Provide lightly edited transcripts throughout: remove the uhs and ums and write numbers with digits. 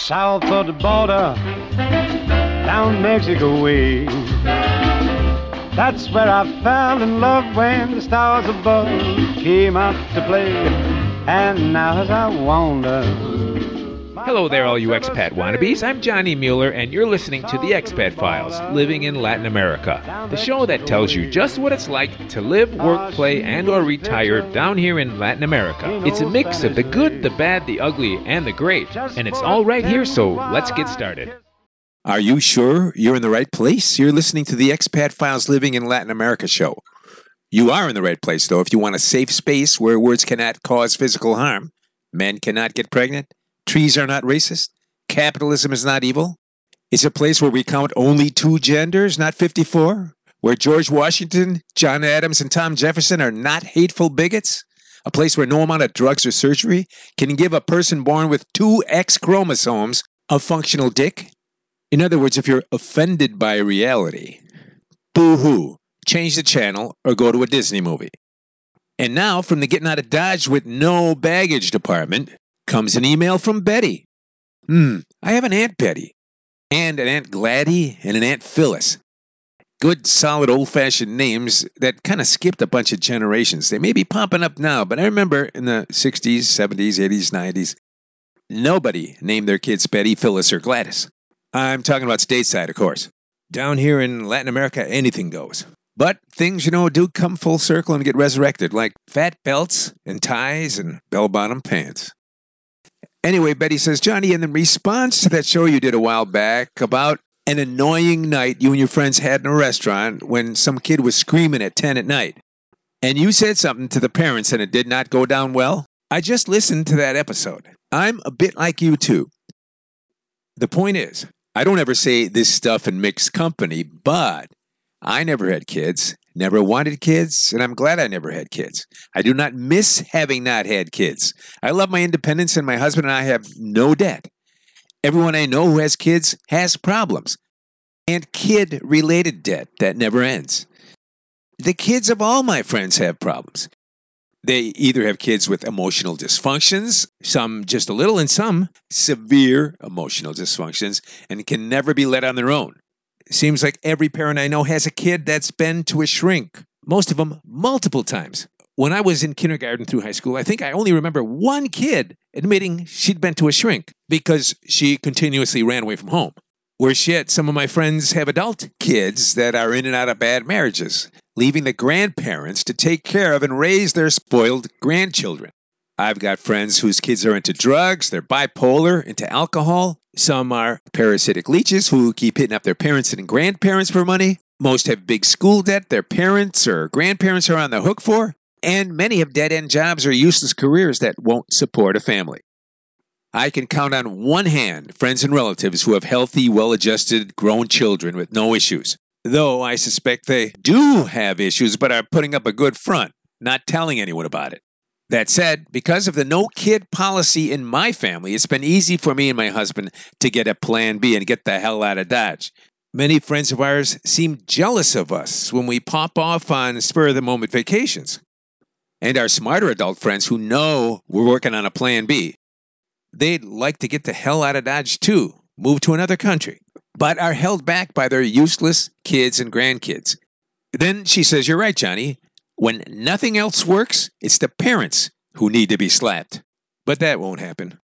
south of the border, down Mexico way. That's where I fell in love when the stars above came out to play. And now as I wander... Hello there, all you expat wannabes. I'm Johnny Mueller, and you're listening to The Expat Files, Living in Latin America, the show that tells you just what it's like to live, work, play, and or retire down here in Latin America. It's a mix of the good, the bad, the ugly, and the great, and it's all right here, so let's get started. Are you sure you're in the right place? You're listening to The Expat Files, Living in Latin America show. You are in the right place, though, if you want a safe space where words cannot cause physical harm, men cannot get pregnant, trees are not racist, capitalism is not evil. It's a place where we count only 2 genders, not 54. Where George Washington, John Adams, and Tom Jefferson are not hateful bigots. A place where no amount of drugs or surgery can give a person born with 2 X chromosomes a functional dick. In other words, if you're offended by reality, boo-hoo, change the channel or go to a Disney movie. And now, from the Getting Out of Dodge with No Baggage department, comes an email from Betty. I have an Aunt Betty, and an Aunt Gladys, and an Aunt Phyllis. Good, solid, old-fashioned names that kind of skipped a bunch of generations. They may be popping up now, but I remember in the 60s, 70s, 80s, 90s, nobody named their kids Betty, Phyllis, or Gladys. I'm talking about stateside, of course. Down here in Latin America, anything goes. But things, do come full circle and get resurrected, like fat belts and ties and bell-bottom pants. Anyway, Betty says, Johnny, in response to that show you did a while back about an annoying night you and your friends had in a restaurant when some kid was screaming at 10 at night, and you said something to the parents and it did not go down well, I just listened to that episode. I'm a bit like you, too. The point is, I don't ever say this stuff in mixed company, but I never had kids, never wanted kids, and I'm glad I never had kids. I do not miss having not had kids. I love my independence, and my husband and I have no debt. Everyone I know who has kids has problems, and kid-related debt that never ends. The kids of all my friends have problems. They either have kids with emotional dysfunctions, some just a little, and some severe emotional dysfunctions, and can never be let on their own. Seems like every parent I know has a kid that's been to a shrink, most of them multiple times. When I was in kindergarten through high school, I think I only remember one kid admitting she'd been to a shrink because she continuously ran away from home. Worse yet, some of my friends have adult kids that are in and out of bad marriages, leaving the grandparents to take care of and raise their spoiled grandchildren. I've got friends whose kids are into drugs, they're bipolar, into alcohol. Some are parasitic leeches who keep hitting up their parents and grandparents for money. Most have big school debt their parents or grandparents are on the hook for. And many have dead-end jobs or useless careers that won't support a family. I can count on one hand friends and relatives who have healthy, well-adjusted, grown children with no issues. Though I suspect they do have issues but are putting up a good front, not telling anyone about it. That said, because of the no-kid policy in my family, it's been easy for me and my husband to get a plan B and get the hell out of Dodge. Many friends of ours seem jealous of us when we pop off on spur-of-the-moment vacations. And our smarter adult friends who know we're working on a plan B, they'd like to get the hell out of Dodge too, move to another country, but are held back by their useless kids and grandkids. Then she says, you're right, Johnny. When nothing else works, it's the parents who need to be slapped. But that won't happen.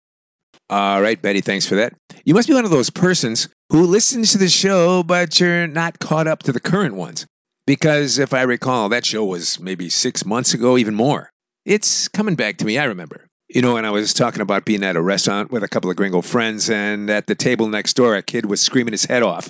All right, Betty, thanks for that. You must be one of those persons who listens to the show, but you're not caught up to the current ones. Because if I recall, that show was maybe 6 months ago, even more. It's coming back to me, I remember. When I was talking about being at a restaurant with a couple of gringo friends, and at the table next door, a kid was screaming his head off.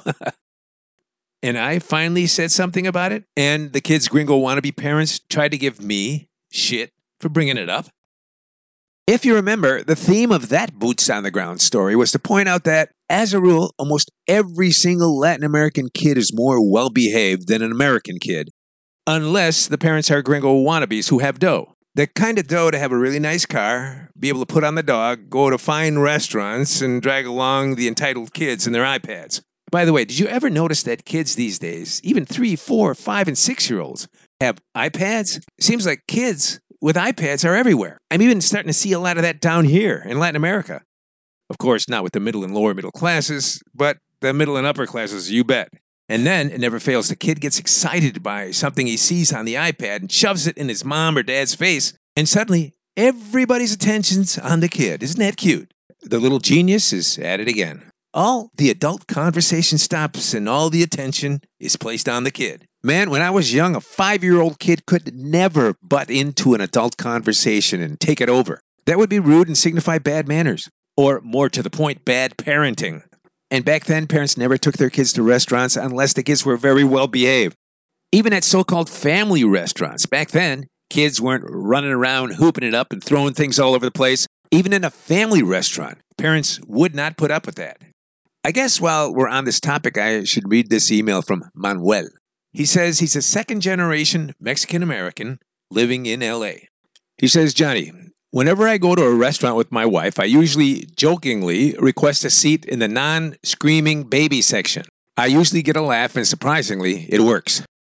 And I finally said something about it, and the kids' gringo wannabe parents tried to give me shit for bringing it up. If you remember, the theme of that Boots on the Ground story was to point out that, as a rule, almost every single Latin American kid is more well-behaved than an American kid, unless the parents are gringo wannabes who have dough. The kind of dough to have a really nice car, be able to put on the dog, go to fine restaurants, and drag along the entitled kids and their iPads. By the way, did you ever notice that kids these days, even 3, 4, 5, and 6-year-olds, have iPads? Seems like kids with iPads are everywhere. I'm even starting to see a lot of that down here in Latin America. Of course, not with the middle and lower middle classes, but the middle and upper classes, you bet. And then, it never fails, the kid gets excited by something he sees on the iPad and shoves it in his mom or dad's face, and suddenly, everybody's attention's on the kid. Isn't that cute? The little genius is at it again. All the adult conversation stops and all the attention is placed on the kid. Man, when I was young, a 5-year-old kid could never butt into an adult conversation and take it over. That would be rude and signify bad manners. Or, more to the point, bad parenting. And back then, parents never took their kids to restaurants unless the kids were very well behaved. Even at so-called family restaurants, back then, kids weren't running around hooping it up and throwing things all over the place. Even in a family restaurant, parents would not put up with that. I guess while we're on this topic, I should read this email from Manuel. He says he's a second-generation Mexican-American living in L.A. He says, Johnny, whenever I go to a restaurant with my wife, I usually jokingly request a seat in the non-screaming baby section. I usually get a laugh, and surprisingly, it works.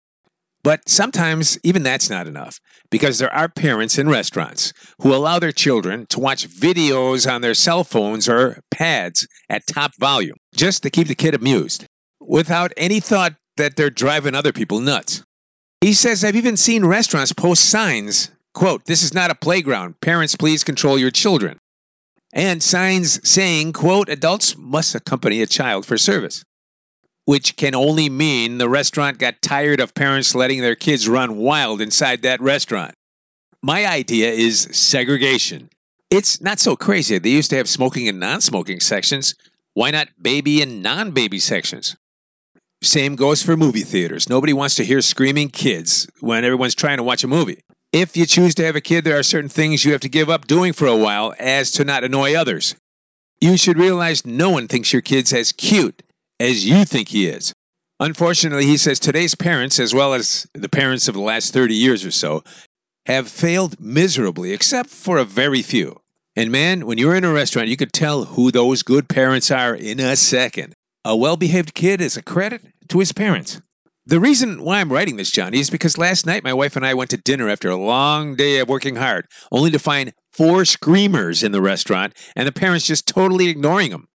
But sometimes even that's not enough, because there are parents in restaurants who allow their children to watch videos on their cell phones or pads at top volume, just to keep the kid amused, without any thought that they're driving other people nuts. He says, I've even seen restaurants post signs, quote, this is not a playground, parents please control your children, and signs saying, quote, adults must accompany a child for service. Which can only mean the restaurant got tired of parents letting their kids run wild inside that restaurant. My idea is segregation. It's not so crazy. They used to have smoking and non-smoking sections. Why not baby and non-baby sections? Same goes for movie theaters. Nobody wants to hear screaming kids when everyone's trying to watch a movie. If you choose to have a kid, there are certain things you have to give up doing for a while as to not annoy others. You should realize no one thinks your kid's as cute as you think he is. Unfortunately, he says today's parents, as well as the parents of the last 30 years or so, have failed miserably, except for a very few. And man, when you're in a restaurant, you could tell who those good parents are in a second. A well-behaved kid is a credit to his parents. The reason why I'm writing this, Johnny, is because last night my wife and I went to dinner after a long day of working hard, only to find 4 screamers in the restaurant and the parents just totally ignoring them.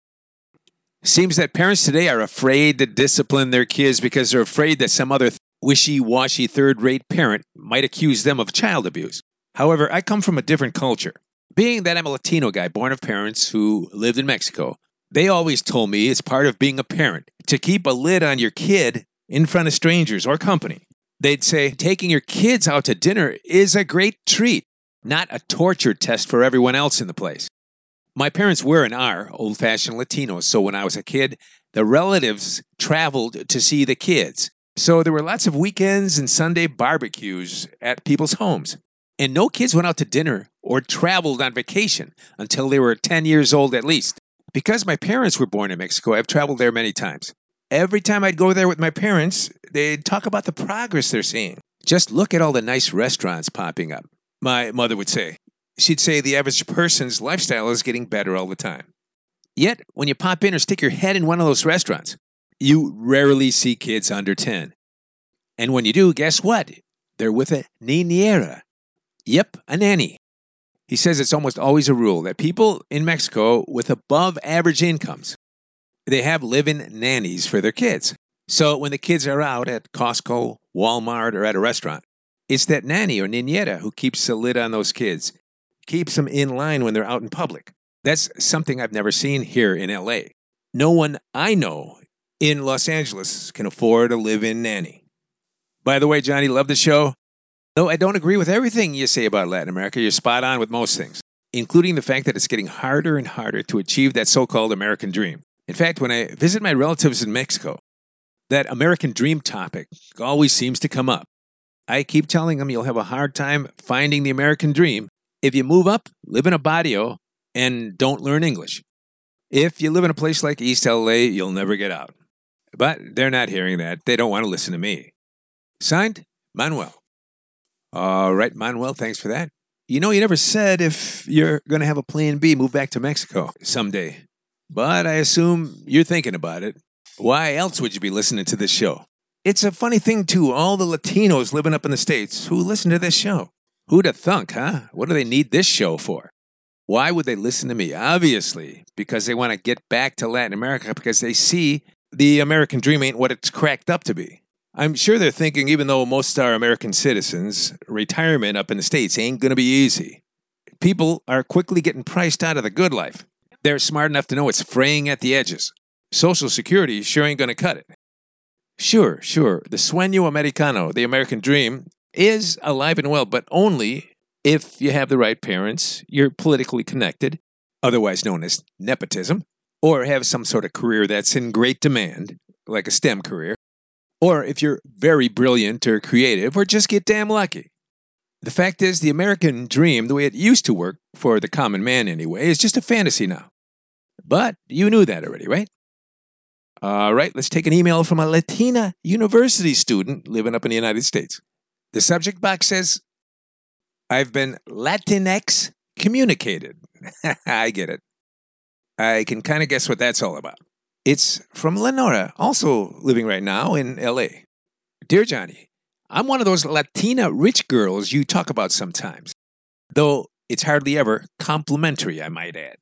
Seems that parents today are afraid to discipline their kids because they're afraid that some other wishy-washy third-rate parent might accuse them of child abuse. However, I come from a different culture. Being that I'm a Latino guy born of parents who lived in Mexico, they always told me it's part of being a parent to keep a lid on your kid in front of strangers or company. They'd say taking your kids out to dinner is a great treat, not a torture test for everyone else in the place. My parents were and are old-fashioned Latinos, so when I was a kid, the relatives traveled to see the kids. So there were lots of weekends and Sunday barbecues at people's homes. And no kids went out to dinner or traveled on vacation until they were 10 years old at least. Because my parents were born in Mexico, I've traveled there many times. Every time I'd go there with my parents, they'd talk about the progress they're seeing. Just look at all the nice restaurants popping up, my mother would say. She'd say the average person's lifestyle is getting better all the time. Yet, when you pop in or stick your head in one of those restaurants, you rarely see kids under 10. And when you do, guess what? They're with a niñera. Yep, a nanny. He says it's almost always a rule that people in Mexico with above average incomes, they have live-in nannies for their kids. So when the kids are out at Costco, Walmart, or at a restaurant, it's that nanny or niñera who keeps the lid on those kids, keeps them in line when they're out in public. That's something I've never seen here in L.A. No one I know in Los Angeles can afford a live-in nanny. By the way, Johnny, love the show. Though I don't agree with everything you say about Latin America, you're spot on with most things, including the fact that it's getting harder and harder to achieve that so-called American dream. In fact, when I visit my relatives in Mexico, that American dream topic always seems to come up. I keep telling them you'll have a hard time finding the American dream if you move up, live in a barrio, and don't learn English. If you live in a place like East LA, you'll never get out. But they're not hearing that. They don't want to listen to me. Signed, Manuel. All right, Manuel, thanks for that. You know, you never said if you're going to have a plan B, move back to Mexico someday. But I assume you're thinking about it. Why else would you be listening to this show? It's a funny thing, too, all the Latinos living up in the States who listen to this show. Who'd have thunk, huh? What do they need this show for? Why would they listen to me? Obviously, because they want to get back to Latin America because they see the American dream ain't what it's cracked up to be. I'm sure they're thinking, even though most are American citizens, retirement up in the States ain't going to be easy. People are quickly getting priced out of the good life. They're smart enough to know it's fraying at the edges. Social Security sure ain't going to cut it. Sure, the sueño americano, the American dream, is alive and well, but only if you have the right parents, you're politically connected, otherwise known as nepotism, or have some sort of career that's in great demand, like a STEM career, or if you're very brilliant or creative, or just get damn lucky. The fact is, the American dream, the way it used to work, for the common man anyway, is just a fantasy now. But you knew that already, right? All right, let's take an email from a Latina university student living up in the United States. The subject box says, I've been Latinx communicated. I get it. I can kind of guess what that's all about. It's from Lenora, also living right now in L.A. Dear Johnny, I'm one of those Latina rich girls you talk about sometimes, though it's hardly ever complimentary, I might add.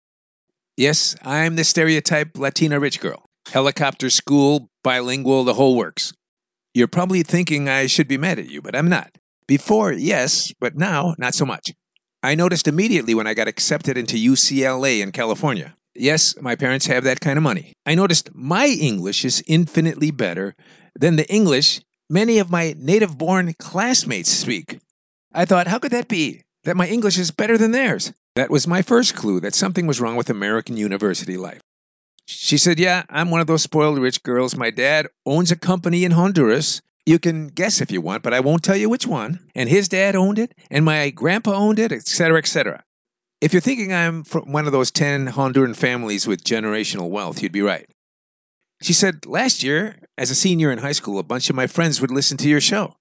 Yes, I'm the stereotype Latina rich girl. Helicopter school, bilingual, the whole works. You're probably thinking I should be mad at you, but I'm not. Before, yes, but now, not so much. I noticed immediately when I got accepted into UCLA in California. Yes, my parents have that kind of money. I noticed my English is infinitely better than the English many of my native-born classmates speak. I thought, how could that be? That my English is better than theirs? That was my first clue that something was wrong with American university life. She said, yeah, I'm one of those spoiled rich girls. My dad owns a company in Honduras. You can guess if you want, but I won't tell you which one. And his dad owned it, and my grandpa owned it, etc., etc. If you're thinking I'm from one of those 10 Honduran families with generational wealth, you'd be right. She said, last year, as a senior in high school, a bunch of my friends would listen to your show.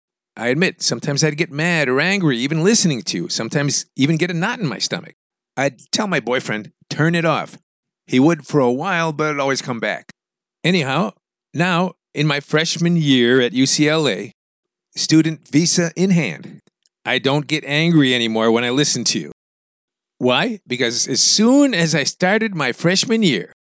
I admit, sometimes I'd get mad or angry even listening to you, sometimes even get a knot in my stomach. I'd tell my boyfriend, turn it off. He would for a while, but it'd always come back. Anyhow, now, in my freshman year at UCLA, student visa in hand, I don't get angry anymore when I listen to you. Why? Because as soon as I started my freshman year,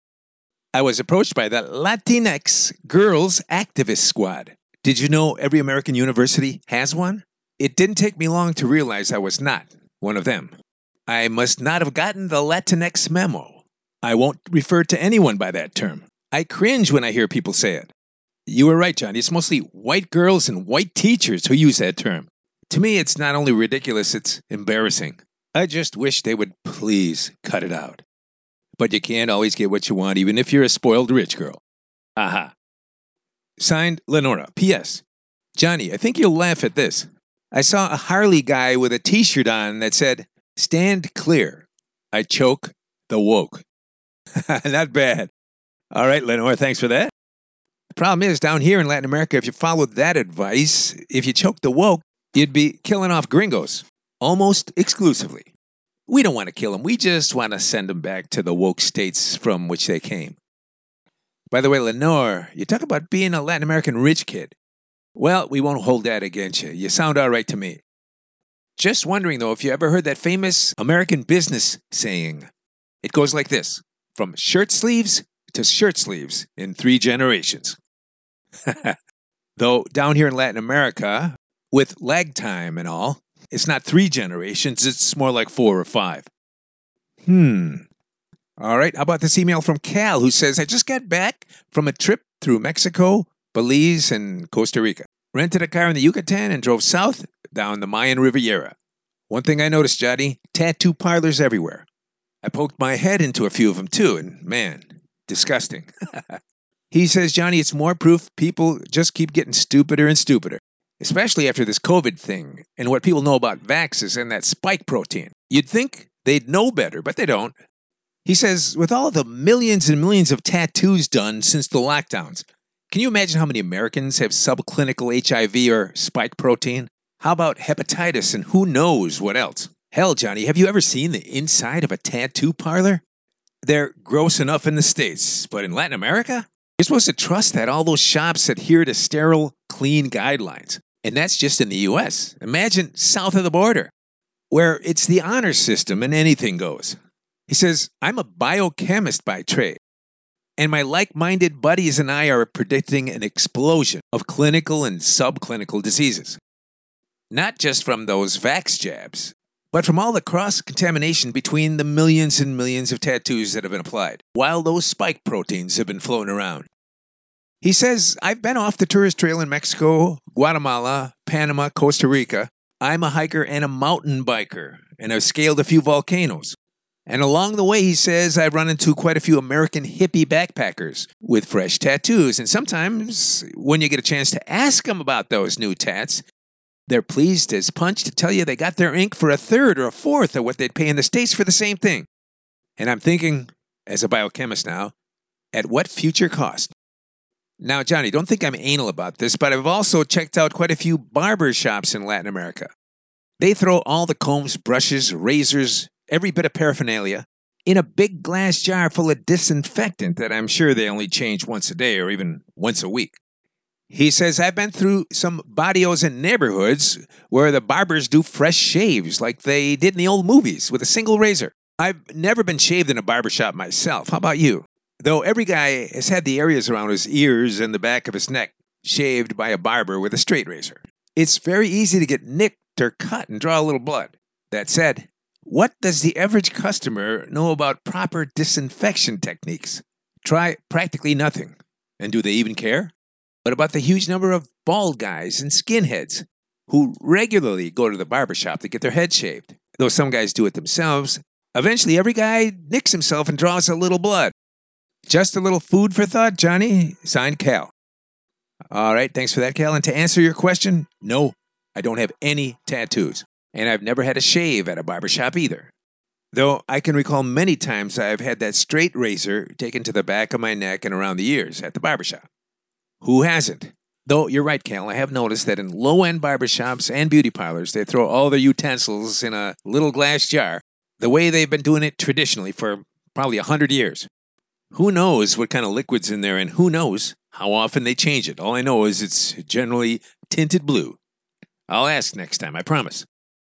I was approached by the Latinx Girls Activist Squad. Did you know every American university has one? It didn't take me long to realize I was not one of them. I must not have gotten the Latinx memo. I won't refer to anyone by that term. I cringe when I hear people say it. You were right, Johnny. It's mostly white girls and white teachers who use that term. To me, it's not only ridiculous, it's embarrassing. I just wish they would please cut it out. But you can't always get what you want, even if you're a spoiled rich girl. Aha. Signed, Lenora. P.S. Johnny, I think you'll laugh at this. I saw a Harley guy with a t-shirt on that said, stand clear. I choke the woke. Not bad. All right, Lenore, thanks for that. The problem is, down here in Latin America, if you followed that advice, if you choked the woke, you'd be killing off gringos. Almost exclusively. We don't want to kill them. We just want to send them back to the woke states from which they came. By the way, Lenore, you talk about being a Latin American rich kid. Well, we won't hold that against you. You sound all right to me. Just wondering, though, if you ever heard that famous American business saying. It goes like this. From shirt sleeves to shirt sleeves in 3 generations. Though down here in Latin America, with lag time and all, it's not 3 generations, it's more like 4 or 5. All right, how about this email from Cal, who says, I just got back from a trip through Mexico, Belize, and Costa Rica. Rented a car in the Yucatan and drove south down the Mayan Riviera. One thing I noticed, Johnny, tattoo parlors everywhere. I poked my head into a few of them, too, and man, disgusting. He says, Johnny, it's more proof people just keep getting stupider and stupider, especially after this COVID thing and what people know about vaxxers and that spike protein. You'd think they'd know better, but they don't. He says, with all the millions and millions of tattoos done since the lockdowns, can you imagine how many Americans have subclinical HIV or spike protein? How about hepatitis and who knows what else? Hell, Johnny, have you ever seen the inside of a tattoo parlor? They're gross enough in the States, but in Latin America? You're supposed to trust that all those shops adhere to sterile, clean guidelines. And that's just in the U.S. Imagine south of the border. where it's the honor system and anything goes. He says, I'm a biochemist by trade, and my like-minded buddies and I are predicting an explosion of clinical and subclinical diseases. Not just from those vax jabs, but from all the cross-contamination between the millions and millions of tattoos that have been applied, while those spike proteins have been floating around. He says, I've been off the tourist trail in Mexico, Guatemala, Panama, Costa Rica. I'm a hiker and a mountain biker, and I've scaled a few volcanoes. And along the way, he says, I've run into quite a few American hippie backpackers with fresh tattoos. And sometimes, when you get a chance to ask them about those new tats, they're pleased as punch to tell you they got their ink for a third or a fourth of what they'd pay in the States for the same thing. And I'm thinking, as a biochemist now, at what future cost? Now, Johnny, don't think I'm anal about this, but I've also checked out quite a few barber shops in Latin America. They throw all the combs, brushes, razors, every bit of paraphernalia in a big glass jar full of disinfectant that I'm sure they only change once a day or even once a week. He says, I've been through some barrios and neighborhoods where the barbers do fresh shaves like they did in the old movies with a single razor. I've never been shaved in a barbershop myself. How about you? Though every guy has had the areas around his ears and the back of his neck shaved by a barber with a straight razor. It's very easy to get nicked or cut and draw a little blood. That said, what does the average customer know about proper disinfection techniques? Try practically nothing. And do they even care? What about the huge number of bald guys and skinheads who regularly go to the barbershop to get their head shaved? Though some guys do it themselves, eventually every guy nicks himself and draws a little blood. Just a little food for thought, Johnny. Signed, Cal. All right, thanks for that, Cal. And to answer your question, no, I don't have any tattoos. And I've never had a shave at a barbershop either. Though I can recall many times I've had that straight razor taken to the back of my neck and around the ears at the barbershop. Who hasn't? Though you're right, Cal, I have noticed that in low-end barbershops and beauty parlors, they throw all their utensils in a little glass jar, the way they've been doing it traditionally for probably 100 years. Who knows what kind of liquid's in there, and who knows how often they change it. All I know is it's generally tinted blue. I'll ask next time, I promise.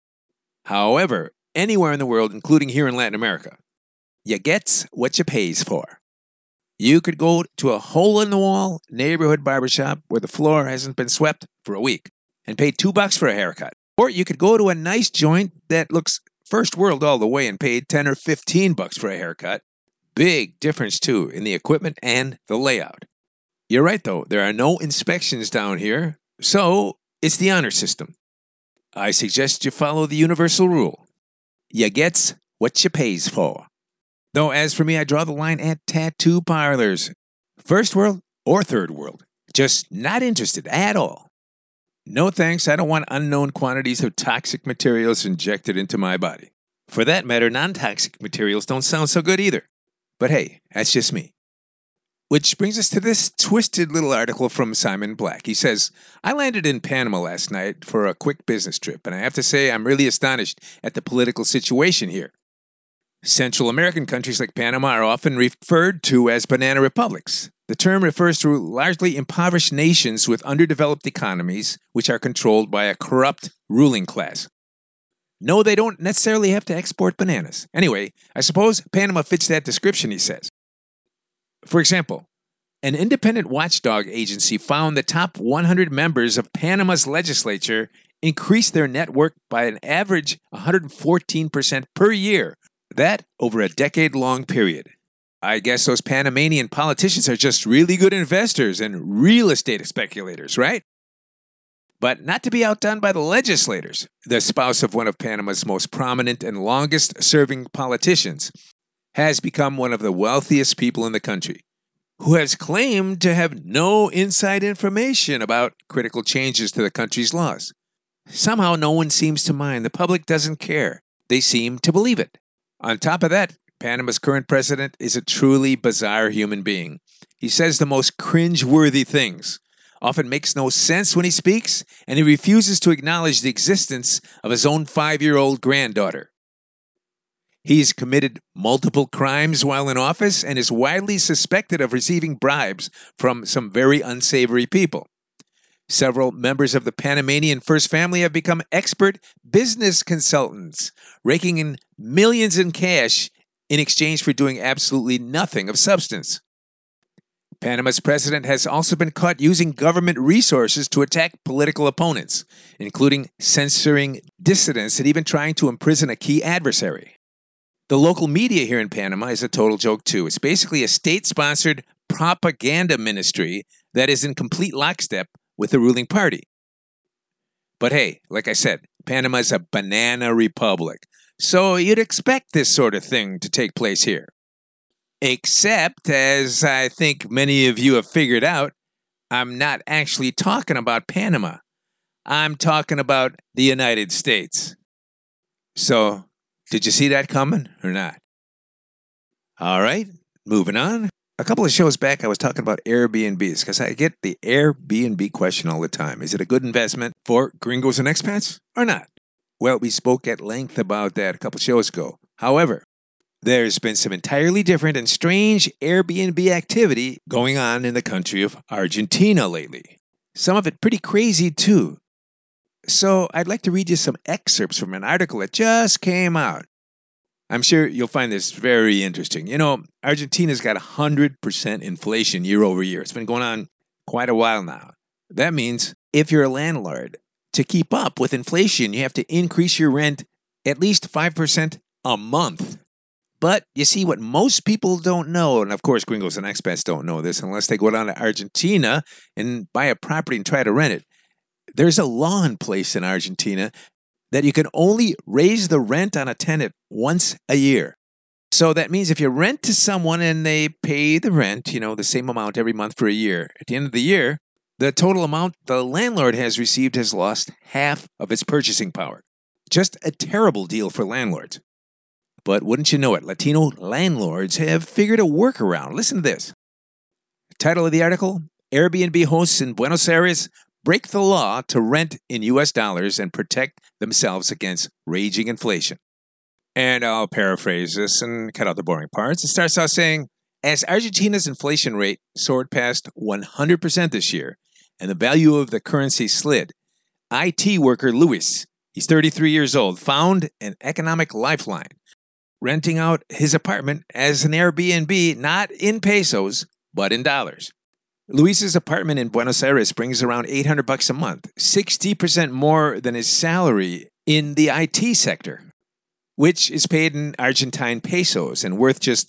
However, anywhere in the world, including here in Latin America, you gets what you pays for. You could go to a hole-in-the-wall neighborhood barbershop where the floor hasn't been swept for a week and pay $2 for a haircut. Or you could go to a nice joint that looks first world all the way and pay $10 or $15 for a haircut. Big difference, too, in the equipment and the layout. You're right, though. There are no inspections down here, so it's the honor system. I suggest you follow the universal rule. You gets what you pays for. Though, as for me, I draw the line at tattoo parlors. First world or third world. Just not interested at all. No thanks, I don't want unknown quantities of toxic materials injected into my body. For that matter, non-toxic materials don't sound so good either. But hey, that's just me. Which brings us to this twisted little article from Simon Black. He says, I landed in Panama last night for a quick business trip, and I have to say I'm really astonished at the political situation here. Central American countries like Panama are often referred to as banana republics. The term refers to largely impoverished nations with underdeveloped economies, which are controlled by a corrupt ruling class. No, they don't necessarily have to export bananas. Anyway, I suppose Panama fits that description, he says. For example, an independent watchdog agency found the top 100 members of Panama's legislature increased their net worth by an average 114% per year. That over a decade-long period. I guess those Panamanian politicians are just really good investors and real estate speculators, right? But not to be outdone by the legislators. The spouse of one of Panama's most prominent and longest-serving politicians has become one of the wealthiest people in the country, who has claimed to have no inside information about critical changes to the country's laws. Somehow no one seems to mind. The public doesn't care. They seem to believe it. On top of that, Panama's current president is a truly bizarre human being. He says the most cringe-worthy things, often makes no sense when he speaks, and he refuses to acknowledge the existence of his own 5-year-old granddaughter. He's committed multiple crimes while in office and is widely suspected of receiving bribes from some very unsavory people. Several members of the Panamanian First Family have become expert business consultants, raking in millions in cash in exchange for doing absolutely nothing of substance. Panama's president has also been caught using government resources to attack political opponents, including censoring dissidents and even trying to imprison a key adversary. The local media here in Panama is a total joke, too. It's basically a state-sponsored propaganda ministry that is in complete lockstep with the ruling party. But hey, like I said, Panama is a banana republic, so you'd expect this sort of thing to take place here. Except, as I think many of you have figured out, I'm not actually talking about Panama. I'm talking about the United States. So, did you see that coming or not? All right, moving on. A couple of shows back, I was talking about Airbnbs because I get the Airbnb question all the time. Is it a good investment for gringos and expats or not? Well, we spoke at length about that a couple of shows ago. However, there's been some entirely different and strange Airbnb activity going on in the country of Argentina lately. Some of it pretty crazy, too. So I'd like to read you some excerpts from an article that just came out. I'm sure you'll find this very interesting. You know, Argentina's got 100% inflation year over year. It's been going on quite a while now. That means if you're a landlord, to keep up with inflation, you have to increase your rent at least 5% a month. But you see, what most people don't know, and of course gringos and expats don't know this unless they go down to Argentina and buy a property and try to rent it, there's a law in place in Argentina that you can only raise the rent on a tenant once a year. So that means if you rent to someone and they pay the rent, the same amount every month for a year, at the end of the year, the total amount the landlord has received has lost half of its purchasing power. Just a terrible deal for landlords. But wouldn't you know it, Latino landlords have figured a workaround. Listen to this. Title of the article, Airbnb hosts in Buenos Aires break the law to rent in U.S. dollars and protect themselves against raging inflation. And I'll paraphrase this and cut out the boring parts. It starts out saying, as Argentina's inflation rate soared past 100% this year and the value of the currency slid, IT worker Luis, he's 33 years old, found an economic lifeline, renting out his apartment as an Airbnb, not in pesos, but in dollars. Luis's apartment in Buenos Aires brings around $800 a month, 60% more than his salary in the IT sector, which is paid in Argentine pesos and worth just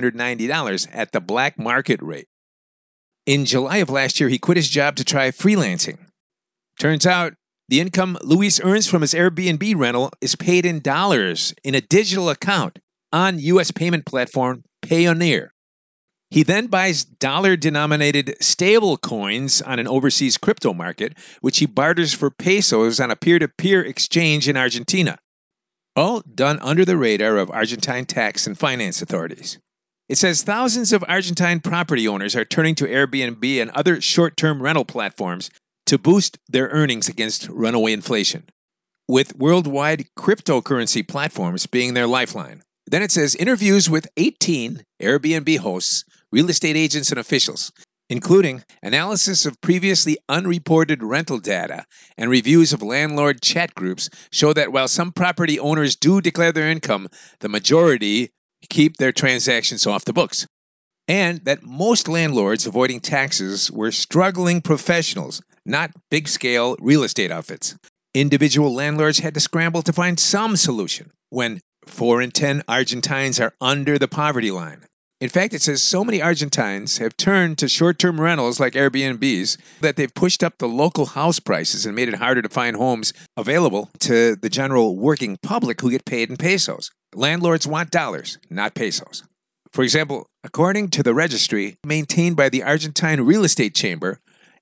$490 at the black market rate. In July of last year, he quit his job to try freelancing. Turns out, the income Luis earns from his Airbnb rental is paid in dollars in a digital account on U.S. payment platform Payoneer. He then buys dollar-denominated stable coins on an overseas crypto market, which he barters for pesos on a peer-to-peer exchange in Argentina. All done under the radar of Argentine tax and finance authorities. It says thousands of Argentine property owners are turning to Airbnb and other short-term rental platforms to boost their earnings against runaway inflation, with worldwide cryptocurrency platforms being their lifeline. Then it says interviews with 18 Airbnb hosts, real estate agents, and officials, including analysis of previously unreported rental data and reviews of landlord chat groups, show that while some property owners do declare their income, the majority keep their transactions off the books. And that most landlords avoiding taxes were struggling professionals, not big-scale real estate outfits. Individual landlords had to scramble to find some solution when 4 in 10 Argentines are under the poverty line. In fact, it says so many Argentines have turned to short-term rentals like Airbnbs that they've pushed up the local house prices and made it harder to find homes available to the general working public who get paid in pesos. Landlords want dollars, not pesos. For example, according to the registry maintained by the Argentine Real Estate Chamber,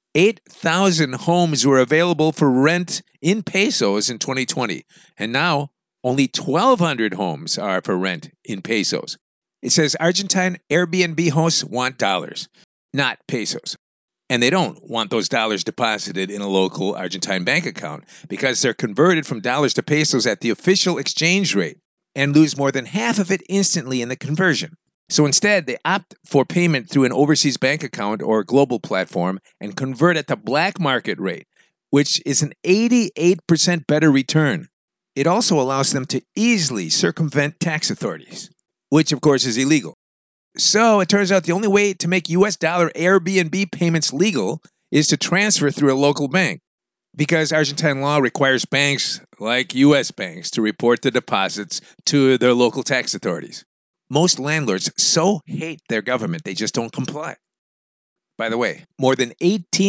8,000 homes were available for rent in pesos in 2020, and now only 1,200 homes are for rent in pesos. It says Argentine Airbnb hosts want dollars, not pesos. And they don't want those dollars deposited in a local Argentine bank account because they're converted from dollars to pesos at the official exchange rate and lose more than half of it instantly in the conversion. So instead, they opt for payment through an overseas bank account or global platform and convert at the black market rate, which is an 88% better return. It also allows them to easily circumvent tax authorities, which of course is illegal. So it turns out the only way to make US dollar Airbnb payments legal is to transfer through a local bank, because Argentine law requires banks like US banks to report the deposits to their local tax authorities. Most landlords so hate their government, they just don't comply. By the way, more than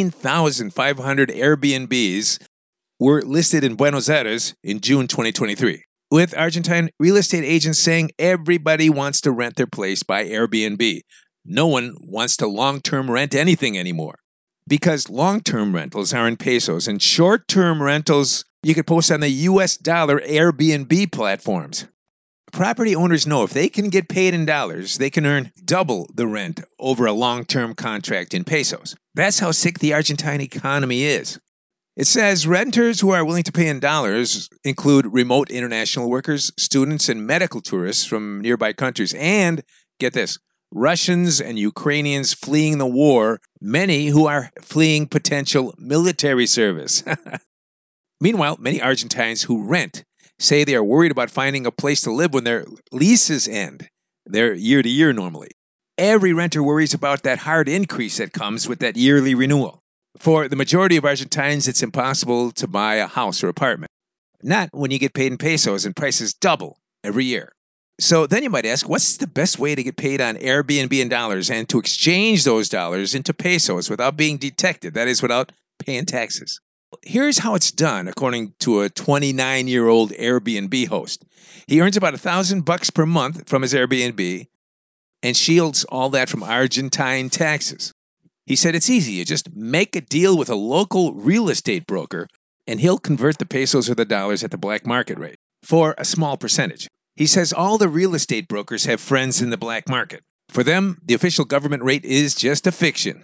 18,500 Airbnbs were listed in Buenos Aires in June 2023, with Argentine real estate agents saying everybody wants to rent their place by Airbnb. No one wants to long-term rent anything anymore, because long-term rentals are in pesos and short-term rentals you could post on the US dollar Airbnb platforms. Property owners know if they can get paid in dollars, they can earn double the rent over a long-term contract in pesos. That's how sick the Argentine economy is. It says renters who are willing to pay in dollars include remote international workers, students, and medical tourists from nearby countries, and, get this, Russians and Ukrainians fleeing the war, many who are fleeing potential military service. Meanwhile, many Argentines who rent say they are worried about finding a place to live when their leases end. They're year to year normally. Every renter worries about that hard increase that comes with that yearly renewal. For the majority of Argentines, it's impossible to buy a house or apartment. Not when you get paid in pesos and prices double every year. So then you might ask, what's the best way to get paid on Airbnb in dollars and to exchange those dollars into pesos without being detected? That is, without paying taxes. Here's how it's done, according to a 29-year-old Airbnb host. He earns about $1,000 per month from his Airbnb and shields all that from Argentine taxes. He said it's easy. You just make a deal with a local real estate broker, and he'll convert the pesos or the dollars at the black market rate for a small percentage. He says all the real estate brokers have friends in the black market. For them, the official government rate is just a fiction.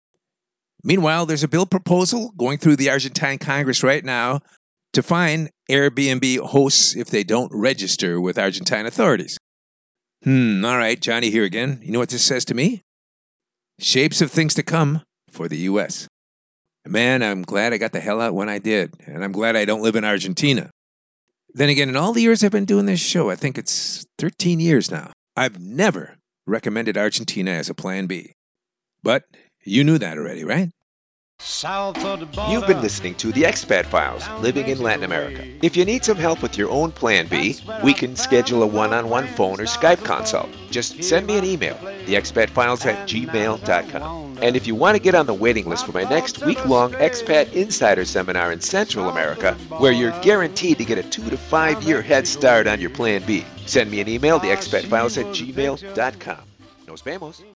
Meanwhile, there's a bill proposal going through the Argentine Congress right now to fine Airbnb hosts if they don't register with Argentine authorities. All right, Johnny here again. You know what this says to me? Shapes of things to come for the U.S. Man, I'm glad I got the hell out when I did, and I'm glad I don't live in Argentina. Then again, in all the years I've been doing this show, I think it's 13 years now, I've never recommended Argentina as a plan B. But you knew that already, right? You've been listening to The Expat Files, Living in Latin America. If you need some help with your own plan B, we can schedule a one-on-one phone or Skype consult. Just send me an email, theexpatfiles@gmail.com. And if you want to get on the waiting list for my next week-long Expat Insider Seminar in Central America, where you're guaranteed to get a 2 to 5 year head start on your plan B, send me an email, theexpatfiles@gmail.com. Nos vemos.